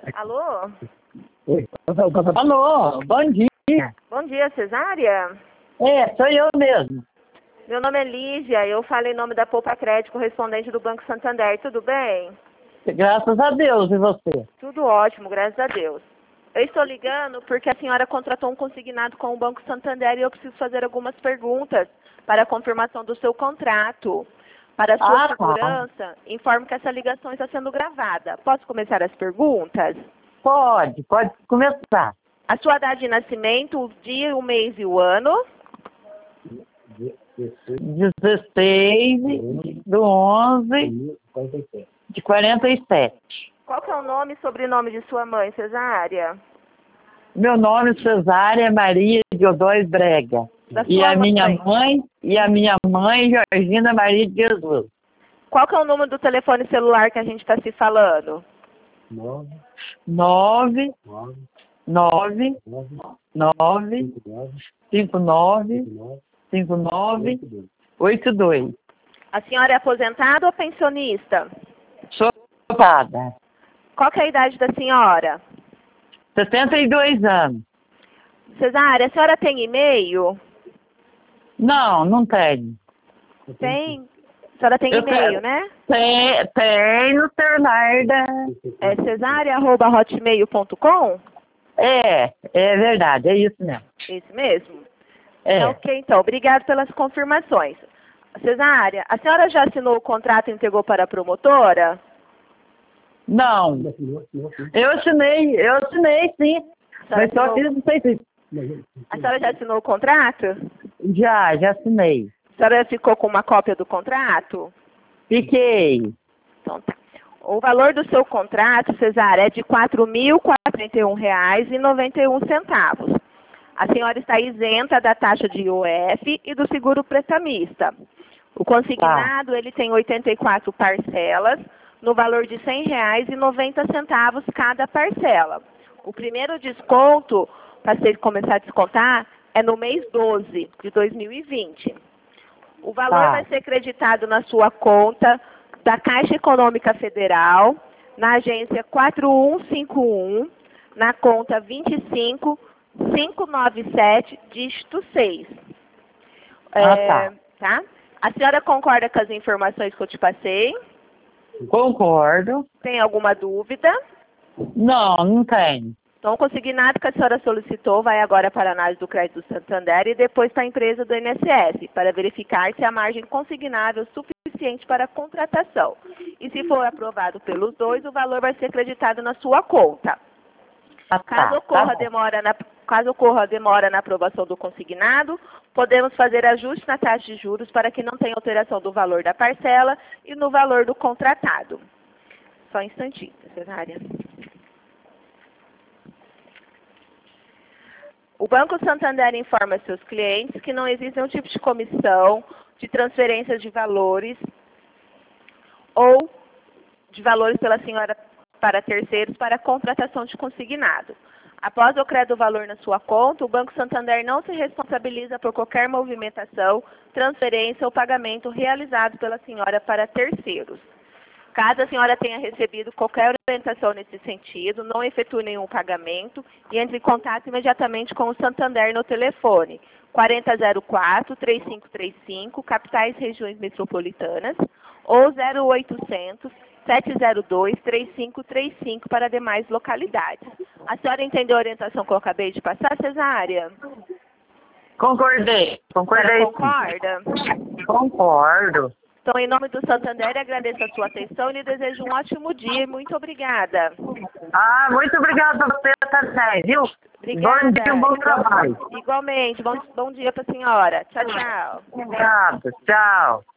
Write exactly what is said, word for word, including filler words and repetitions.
Alô? Oi. Alô, bom dia. Bom dia, Cesária? É, sou eu mesmo. Meu nome é Lígia, eu falo em nome da Poupa Crédito, correspondente do Banco Santander. Tudo bem? Graças a Deus, e você? Tudo ótimo, graças a Deus. Eu estou ligando porque a senhora contratou um consignado com o Banco Santander e eu preciso fazer algumas perguntas para a confirmação do seu contrato. Para a sua Ah, segurança, informo que essa ligação está sendo gravada. Posso começar as perguntas? Pode, pode começar. A sua data de nascimento, o dia, o mês e o ano? dezesseis do onze de quarenta e sete. Qual que é o nome e sobrenome de sua mãe, Cesária? Meu nome é Cesária Maria de Odóis Brega. Da E sua a minha mãe. mãe, e a minha mãe, Georgina Maria de Jesus. Qual que é o número do telefone celular que a gente está se falando? nove nove nove cinco nove cinco nove oito dois. A senhora é aposentada ou pensionista? Sou ocupada. Qual que é a idade da senhora? sessenta e dois anos. Cesária, a senhora tem e-mail? Não, não tenho. Tem. A senhora tem Eu e-mail, tenho. né? Tem, tem no celular da... É cesária arroba hotmail ponto com? É, é verdade, é isso mesmo. Isso mesmo? É. Ok, então. Obrigado pelas confirmações. Cesária, a senhora já assinou o contrato e entregou para a promotora? Não. Eu assinei, eu assinei sim. Mas só assinou- que não sei se... A senhora já assinou o contrato? Já, já assinei. A senhora ficou com uma cópia do contrato? Fiquei. Então tá. O valor do seu contrato, Cesária, é de quatro mil quarenta e um reais e noventa e um centavos. A senhora está isenta da taxa de I O F e do seguro prestamista. O consignado, ele tem oitenta e quatro parcelas, no valor de cem reais e noventa centavos cada parcela. O primeiro desconto, para você começar a descontar, é no mês doze de dois mil e vinte. O valor Tá. vai ser creditado na sua conta da Caixa Econômica Federal, na agência quatro um cinco um, na conta vinte e cinco mil quinhentos e noventa e sete, dígito seis. Ah, É, tá. tá? A senhora concorda com as informações que eu te passei? Concordo. Tem alguma dúvida? Não, não tenho. Então, o consignado que a senhora solicitou vai agora para a análise do crédito do Santander e depois para a empresa do I N S S, para verificar se a margem consignável é suficiente para a contratação. E se for aprovado pelos dois, o valor vai ser acreditado na sua conta. Ah, Caso tá, ocorra, tá bom. demora na, caso ocorra demora na aprovação do consignado, podemos fazer ajuste na taxa de juros para que não tenha alteração do valor da parcela e no valor do contratado. Só um instantinho, Cesária. O Banco Santander informa seus clientes que não existe nenhum tipo de comissão, de transferência de valores ou de valores pela senhora para terceiros para a contratação de consignado. Após o crédito do valor na sua conta, o Banco Santander não se responsabiliza por qualquer movimentação, transferência ou pagamento realizado pela senhora para terceiros. Caso a senhora tenha recebido qualquer orientação nesse sentido, não efetue nenhum pagamento e entre em contato imediatamente com o Santander no telefone quatro zero zero quatro, três cinco três cinco, capitais regiões metropolitanas, ou zero oitocentos, sete zero dois, três cinco três cinco para demais localidades. A senhora entendeu a orientação que eu acabei de passar, Cesária? Concordei. A Concordei. senhora sim. concorda? Concordo. Então, em nome do Santander, agradeço a sua atenção e lhe desejo um ótimo dia e muito obrigada. Ah, muito obrigada a você também, viu? Obrigada. Bom dia, um bom trabalho. Igualmente. Bom, bom dia para a senhora. Tchau, tchau. Obrigado, tchau.